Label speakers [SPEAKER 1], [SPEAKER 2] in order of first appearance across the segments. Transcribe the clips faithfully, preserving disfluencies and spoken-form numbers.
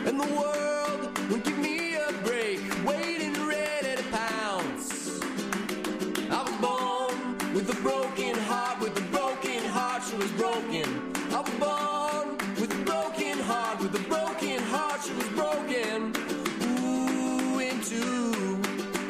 [SPEAKER 1] and the world won't give me a break, waiting ready to pounce. I was born with a broken heart, with a broken heart, she was broken. I was born with a broken heart, with a broken heart, she was broken. Ooh, into.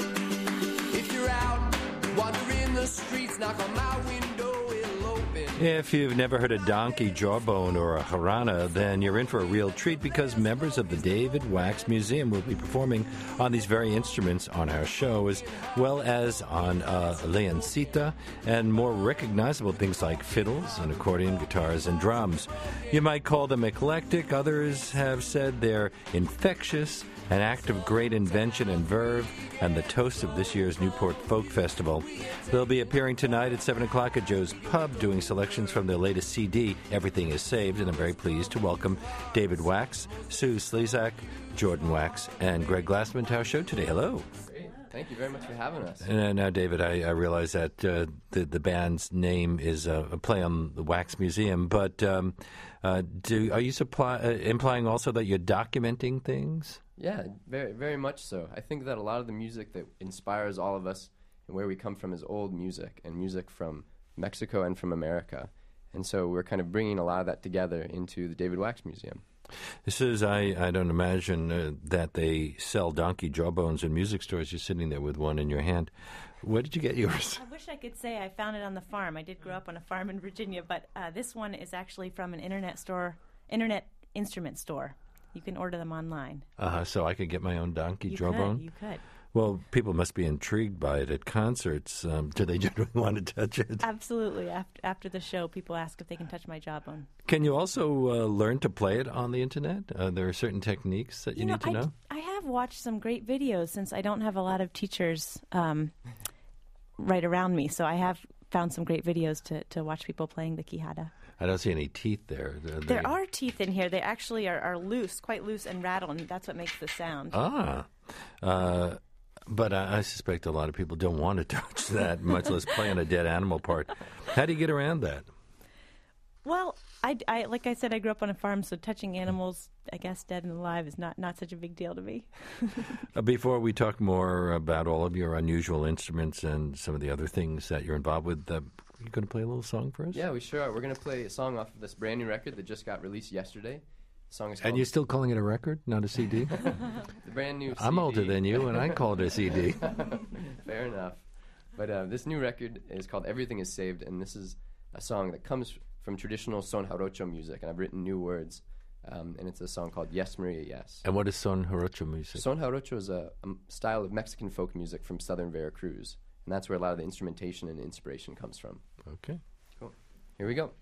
[SPEAKER 1] If you're out, wandering the streets, knock on my window, it'll open.
[SPEAKER 2] If you've never heard a donkey, jawbone, or a jarana, then you're in for a real treat because members of the David Wax Museum will be performing on these very instruments on our show, as well as on uh, leoncita and more recognizable things like fiddles and accordion, guitars, and drums. You might call them eclectic. Others have said they're infectious, an act of great invention and verve, and the toast of this year's Newport Folk Festival. They'll be appearing tonight at seven o'clock at Joe's Pub, doing selections from their latest C D, Everything is Saved, and I'm very pleased to welcome David Wax, Sue Slezak, Jordan Wax, and Greg Glassman to our show today. Hello.
[SPEAKER 3] Great. Thank you very much for having us.
[SPEAKER 2] And uh, now, David, I, I realize that uh, the, the band's name is uh, a play on the Wax Museum, but um, uh, do, are you supply, uh, implying also that you're documenting things?
[SPEAKER 3] Yeah, very, very much so. I think that a lot of the music that inspires all of us and where we come from is old music, and music from Mexico and from America. And so we're kind of bringing a lot of that together into the David Wax Museum.
[SPEAKER 2] This is, I, I don't imagine uh, that they sell donkey jawbones in music stores. You're sitting there with one in your hand. Where did you get yours?
[SPEAKER 4] I wish I could say I found it on the farm. I did grow up on a farm in Virginia, but uh, this one is actually from an internet store, internet instrument store. You can order them online.
[SPEAKER 2] Uh-huh, so I could get my own donkey
[SPEAKER 4] you
[SPEAKER 2] jawbone?
[SPEAKER 4] Could, you could.
[SPEAKER 2] Well, people must be intrigued by it at concerts. Um, do they generally want to touch it?
[SPEAKER 4] Absolutely. After, after the show, people ask if they can touch my jawbone.
[SPEAKER 2] Can you also uh, learn to play it on the Internet? Uh, there are certain techniques that you,
[SPEAKER 4] you know,
[SPEAKER 2] need to
[SPEAKER 4] I,
[SPEAKER 2] know?
[SPEAKER 4] I have watched some great videos since I don't have a lot of teachers um, right around me. So I have found some great videos to, to watch people playing the quijada.
[SPEAKER 2] I don't see any teeth there. Are
[SPEAKER 4] there
[SPEAKER 2] they...
[SPEAKER 4] are teeth in here. They actually are, are loose, quite loose, and rattle, and that's what makes the sound.
[SPEAKER 2] Ah. Uh, but I, I suspect a lot of people don't want to touch that, much less play on a dead animal part. How do you get around that?
[SPEAKER 4] Well, I, I, like I said, I grew up on a farm, so touching animals, I guess, dead and alive is not, not such a big deal to me.
[SPEAKER 2] uh, before we talk more about all of your unusual instruments and some of the other things that you're involved with, uh, you going to play a little song for us?
[SPEAKER 3] Yeah, we sure are. We're going to play a song off of this brand new record that just got released yesterday. The song is called...
[SPEAKER 2] And you're still calling it a record, not a C D?
[SPEAKER 3] The brand new C D.
[SPEAKER 2] I'm older than you, and I call it a C D.
[SPEAKER 3] Fair enough. But uh, this new record is called Everything is Saved, and this is a song that comes from traditional son jarocho music, and I've written new words, um, and it's a song called Yes, Maria, Yes.
[SPEAKER 2] And what is son jarocho music?
[SPEAKER 3] Son jarocho is a, a style of Mexican folk music from southern Veracruz, and that's where a lot of the instrumentation and inspiration comes from.
[SPEAKER 2] Okay.
[SPEAKER 3] Cool. Here we go.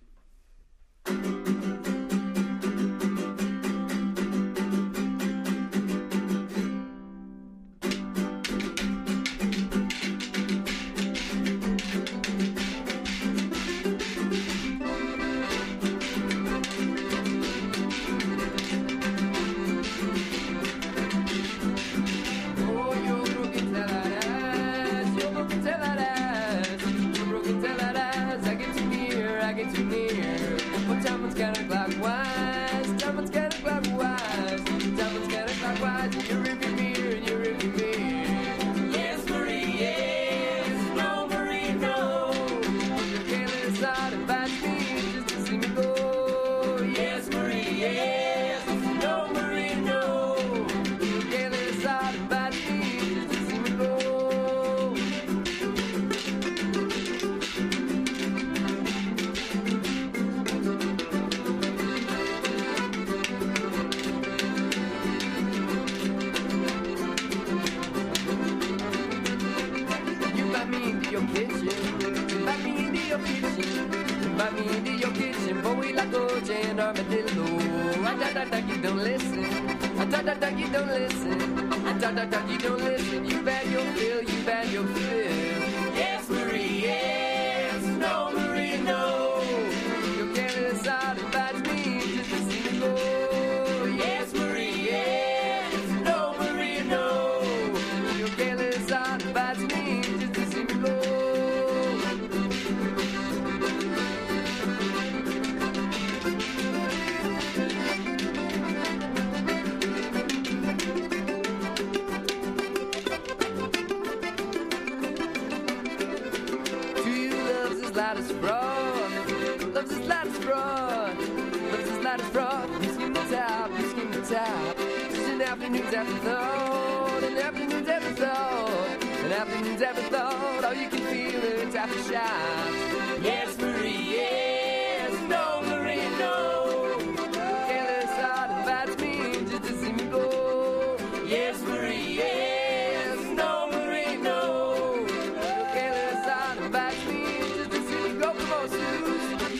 [SPEAKER 1] his lattice front. Loves his lattice front. Whiskey in the top, whiskey in the top. Just an afternoon's afterthought, an afternoon's afterthought, an afternoon's afterthought. Oh, you can feel it, it's aftershocks. Yes, Marie, yes, no, Marie, no. Careless heart invites me just to see me go. Yes, Marie, yes, no, Marie, no. Careless heart invites me just to see me go. Come on, Suze.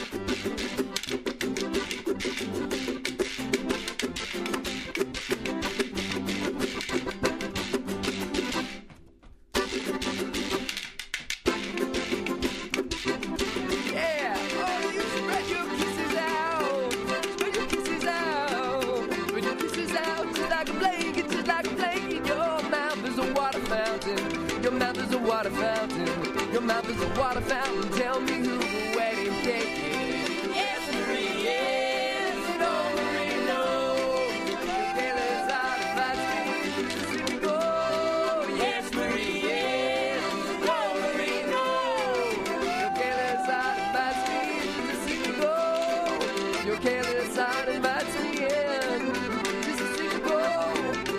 [SPEAKER 1] Yeah, oh, you spread your kisses out, spread your kisses out, spread your kisses out, just like a blanket, just like a blanket. Your mouth is a water fountain, your mouth is a water fountain, your mouth is a water fountain. Tell me who the wedding cake is. Yes, Marie, yes, no, Marie, no. Careless heart invites me to see me go. Yes, Marie, yes, no, Marie, no. Your careless heart invites me to see me go. Your careless heart invites me in just to see me go.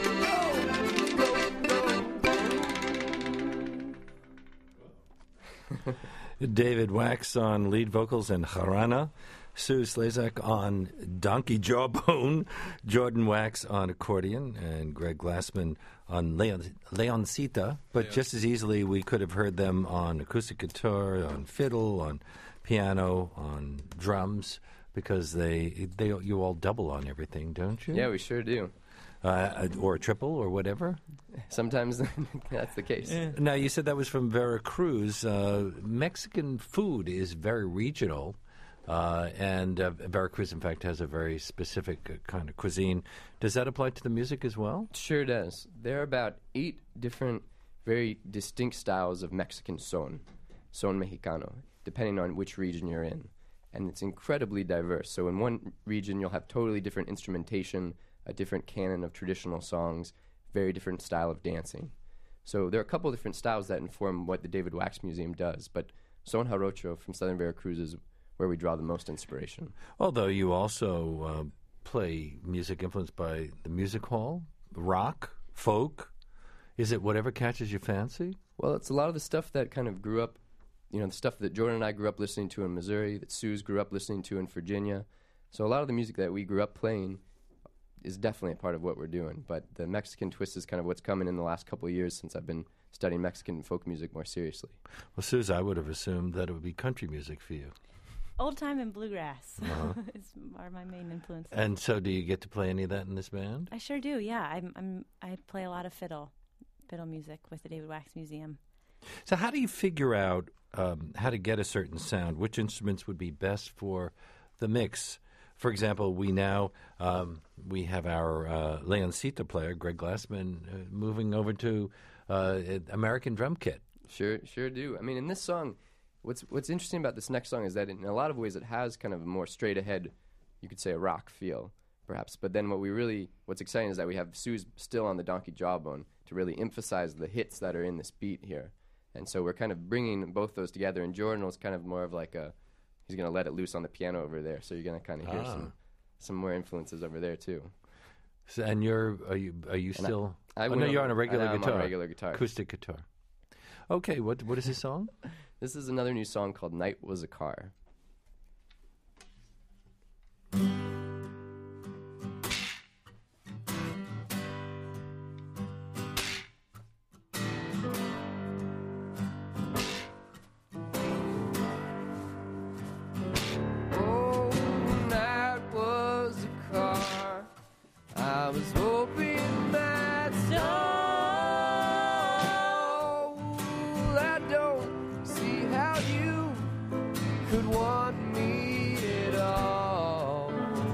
[SPEAKER 1] Go, go, go.
[SPEAKER 2] David Wax on lead vocals and Jarana, Sue Slezak on donkey jawbone, Jordan Wax on accordion, and Greg Glassman on Leon, Leoncita. But just as easily, we could have heard them on acoustic guitar, on fiddle, on piano, on drums, because they they you all double on everything, don't you?
[SPEAKER 3] Yeah, we sure do.
[SPEAKER 2] Uh, or a triple or whatever.
[SPEAKER 3] Sometimes that's the case.
[SPEAKER 2] Now, you said that was from Veracruz. Uh, Mexican food is very regional, uh, and uh, Veracruz, in fact, has a very specific uh, kind of cuisine. Does that apply to the music as well?
[SPEAKER 3] Sure does. There are about eight different, very distinct styles of Mexican son, son mexicano, depending on which region you're in. And it's incredibly diverse. So in one region, you'll have totally different instrumentation, a different canon of traditional songs, very different style of dancing. So there are a couple of different styles that inform what the David Wax Museum does, but Son Jarocho from Southern Veracruz is where we draw the most inspiration.
[SPEAKER 2] Although you also uh, play music influenced by the music hall, rock, folk. Is it whatever catches your fancy?
[SPEAKER 3] Well, it's a lot of the stuff that kind of grew up, you know, the stuff that Jordan and I grew up listening to in Missouri, that Suze grew up listening to in Virginia. So a lot of the music that we grew up playing is definitely a part of what we're doing. But the Mexican twist is kind of what's coming in the last couple of years since I've been studying Mexican folk music more seriously.
[SPEAKER 2] Well, Suze, I would have assumed that it would be country music for you.
[SPEAKER 4] Old time and bluegrass
[SPEAKER 2] Uh-huh.
[SPEAKER 4] is, are my main influences.
[SPEAKER 2] And so do you get to play any of that in this band?
[SPEAKER 4] I sure do, yeah. I'm, I'm, I play a lot of fiddle, fiddle music with the David Wax Museum.
[SPEAKER 2] So how do you figure out um, how to get a certain sound? Which instruments would be best for the mix? For example, we now um, we have our uh, Leoncita player, Greg Glassman, uh, moving over to uh, American drum kit.
[SPEAKER 3] Sure, sure do. I mean, in this song, what's what's interesting about this next song is that in a lot of ways it has kind of a more straight ahead, you could say a rock feel, perhaps. But then what we really, what's exciting is that we have Suze still on the donkey jawbone to really emphasize the hits that are in this beat here. And so we're kind of bringing both those together. And Jordan was kind of more of like a, he's going to let it loose on the piano over there. So you're going to kind of hear
[SPEAKER 2] Ah.
[SPEAKER 3] some some more influences over there too.
[SPEAKER 2] So, and you're are you are you
[SPEAKER 3] And I-
[SPEAKER 2] still?
[SPEAKER 3] I
[SPEAKER 2] oh,
[SPEAKER 3] went
[SPEAKER 2] no, you're
[SPEAKER 3] over-
[SPEAKER 2] on a regular
[SPEAKER 3] I'm on
[SPEAKER 2] guitar.
[SPEAKER 3] regular guitar.
[SPEAKER 2] acoustic guitar. Okay, what what is this song?
[SPEAKER 3] This is another new song called Night Was a Car. Oh, night was a car. I was hoping that so. I don't see how you could want me at all.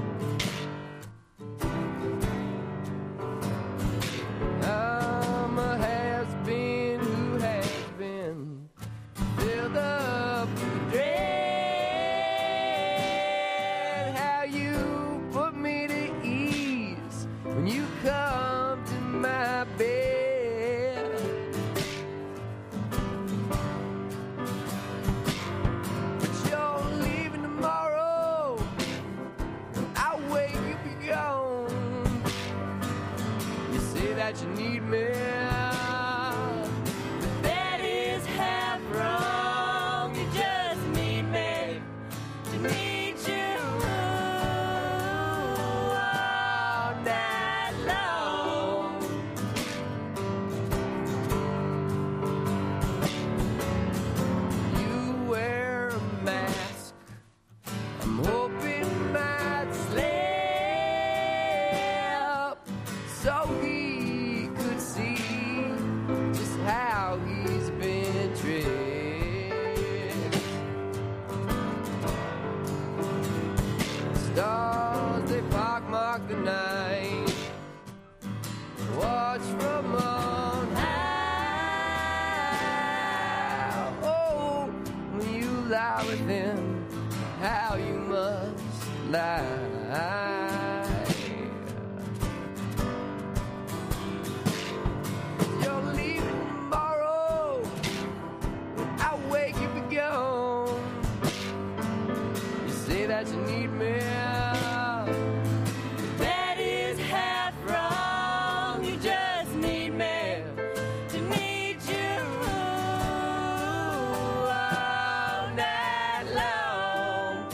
[SPEAKER 3] I'm a has-been who has been filled up with dread. How you put me to ease when you
[SPEAKER 1] that you need me. That is half wrong. You just need me to need you all night long. You wear a mask. I'm hoping might slip so he could see just how he's been tricked. Stars, they pockmark the night. Watch from on high. Oh, when you lie with him, how you must lie. You're leaving tomorrow. When I wake, you be gone. You say that you need me. That is half wrong. You just need me to need you all night long.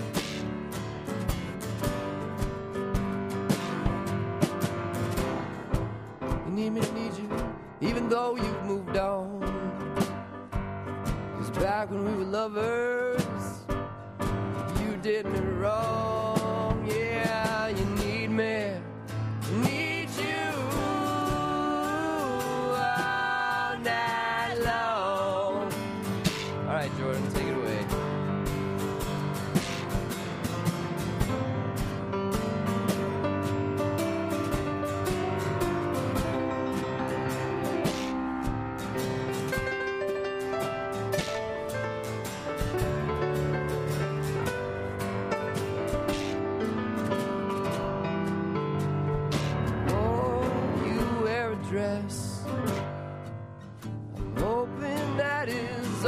[SPEAKER 1] You need me to need you, even though you've moved on. 'Cause back when we were lovers, you did me wrong. Yeah, you need me, need you all night long. All right, Jordan, take it away. Oh, you wear a dress. I'm hoping that is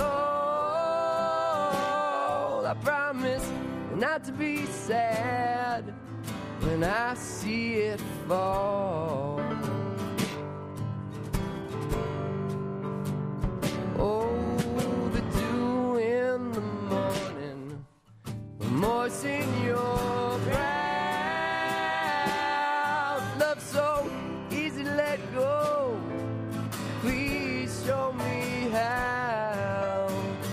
[SPEAKER 1] all. I promise not to be sad when I see it fall. Oh, the dew in the morning, moisten your brow. Love so easy to let go. Please show me how.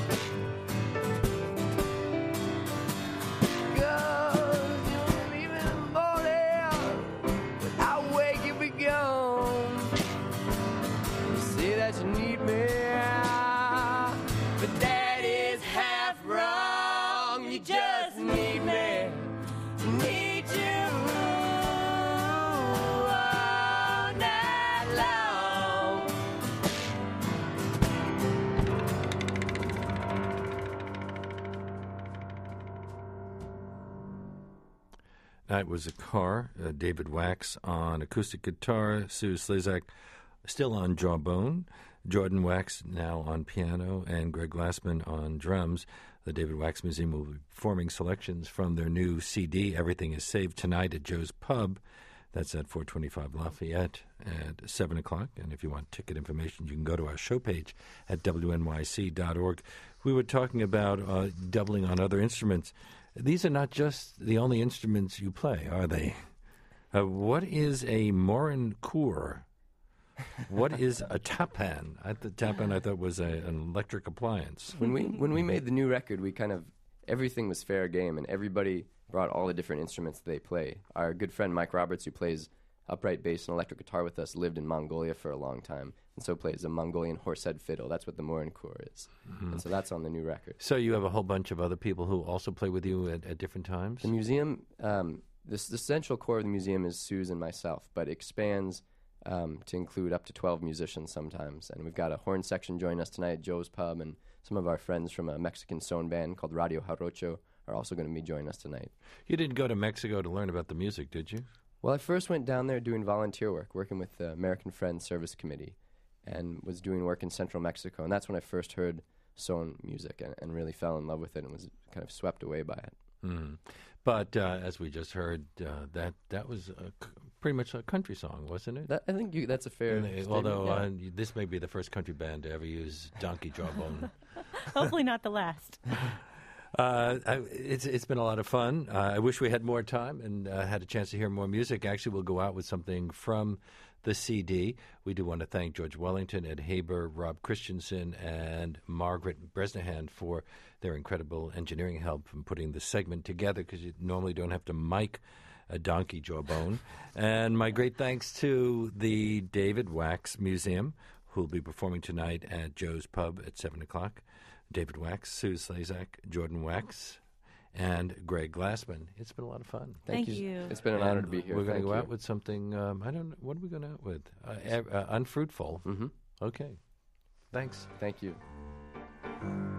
[SPEAKER 1] 'Cause you're leaving in the morning. When I wake, you'll be gone. You say that you need me, but that is half wrong. You just need me, need you all night long.
[SPEAKER 2] That was a car. Uh, David Wax on acoustic guitar, Sue Slezak still on jawbone, Jordan Wax now on piano, and Greg Glassman on drums. The David Wax Museum will be performing selections from their new C D, Everything is Saved, tonight at Joe's Pub. That's at four twenty-five Lafayette at seven o'clock. And if you want ticket information, you can go to our show page at W N Y C dot org. We were talking about uh, doubling on other instruments. These are not just the only instruments you play, are they? Uh, what is a morin cour? What is a tapan? I the tapan I thought was a, an electric appliance.
[SPEAKER 3] When we when we made the new record, we kind of everything was fair game, and everybody brought all the different instruments that they play. Our good friend Mike Roberts, who plays upright bass and electric guitar with us, lived in Mongolia for a long time, and so plays a Mongolian horsehead fiddle. That's what the morin cour is, mm-hmm. and so that's on the new record.
[SPEAKER 2] So you have a whole bunch of other people who also play with you at, at different times?
[SPEAKER 3] The museum, um, this, the central core of the museum is Suze and myself, but it expands um, to include up to twelve musicians sometimes. And we've got a horn section joining us tonight at Joe's Pub, and some of our friends from a Mexican son band called Radio Jarocho are also going to be joining us tonight.
[SPEAKER 2] You didn't go to Mexico to learn about the music, did you?
[SPEAKER 3] Well, I first went down there doing volunteer work, working with the American Friends Service Committee, and was doing work in central Mexico. And that's when I first heard son music and, and really fell in love with it and was kind of swept away by it.
[SPEAKER 2] Mm. But uh, as we just heard, uh, that that was a, c- pretty much a country song, wasn't it?
[SPEAKER 3] That, I think you, that's a fair.
[SPEAKER 2] And, uh,
[SPEAKER 3] statement,
[SPEAKER 2] although
[SPEAKER 3] yeah.
[SPEAKER 2] uh, this may be the first country band to ever use Donkey Jawbone.
[SPEAKER 4] Hopefully not the last.
[SPEAKER 2] Uh, I, it's it's been a lot of fun. Uh, I wish we had more time and uh, had a chance to hear more music. Actually, we'll go out with something from the C D. We do want to thank George Wellington, Ed Haber, Rob Christensen, and Margaret Bresnahan for their incredible engineering help in putting this segment together, because you normally don't have to mic a donkey jawbone. And my great thanks to the David Wax Museum, who will be performing tonight at Joe's Pub at seven o'clock. David Wax, Sue Slazak, Jordan Wax, and Greg Glassman. It's been a lot of fun.
[SPEAKER 4] Thank you.
[SPEAKER 3] It's been an
[SPEAKER 2] And
[SPEAKER 3] honor to be here.
[SPEAKER 2] We're going
[SPEAKER 3] Thank
[SPEAKER 2] to go
[SPEAKER 3] you.
[SPEAKER 2] out with something, um, I don't know, what are we going out with? Uh, ev- uh, unfruitful.
[SPEAKER 3] Mm-hmm.
[SPEAKER 2] Okay. Thanks.
[SPEAKER 3] Thank you.